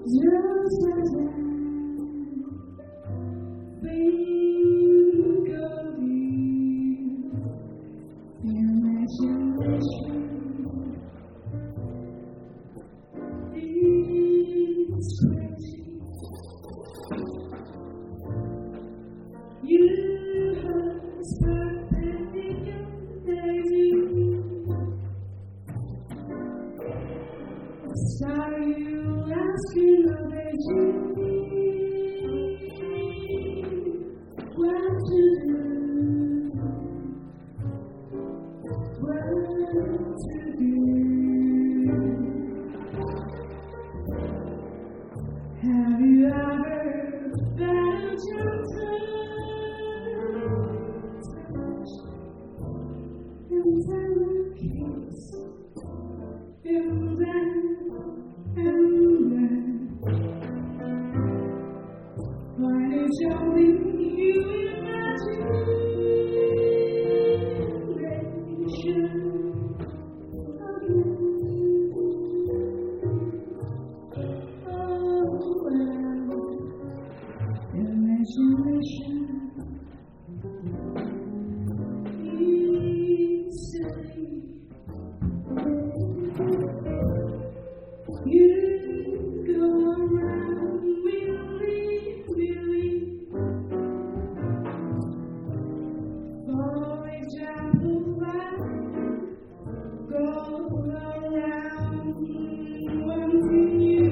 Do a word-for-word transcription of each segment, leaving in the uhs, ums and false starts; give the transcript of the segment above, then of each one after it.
Just as I think of you, imagination is crazy. You have perfect daisy. Saw you asking other you what to do, what to do. Have you ever felt your touch and then a kiss and then and then when it's only you imagination of you. Oh well, imagination is silly. You go around willy, willy. For example, I go around wanting you.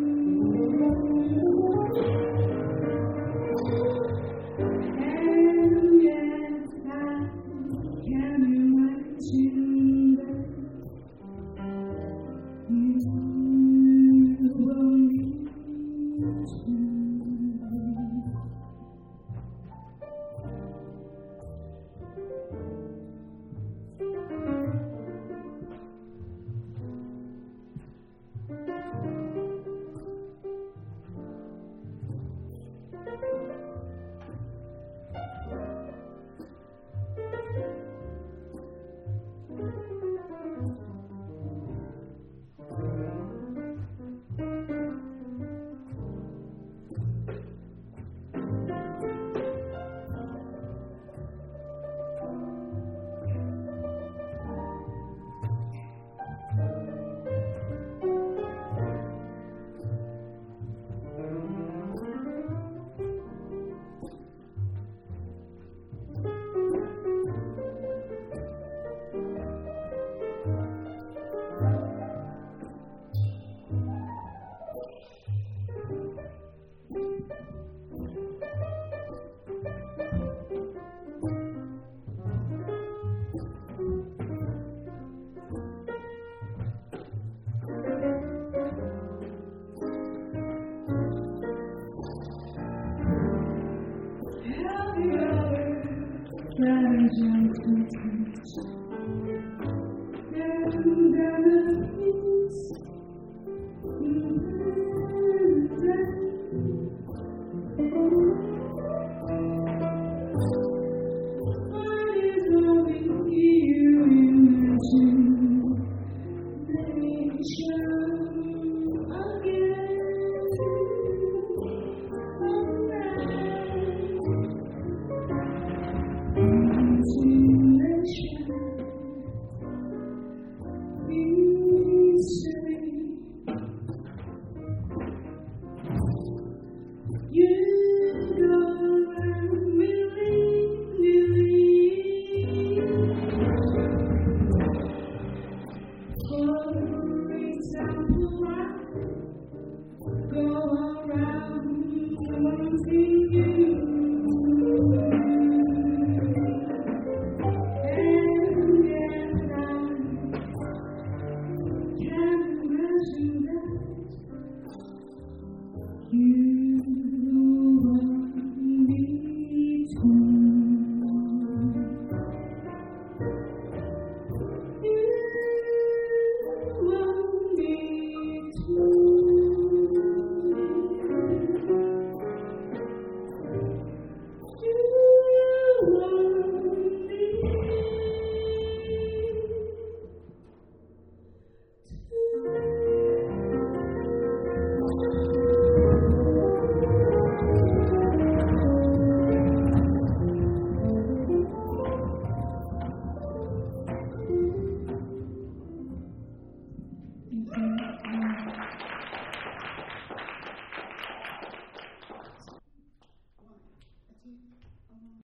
And yet I can imagine that you will need to. Have you ever tried to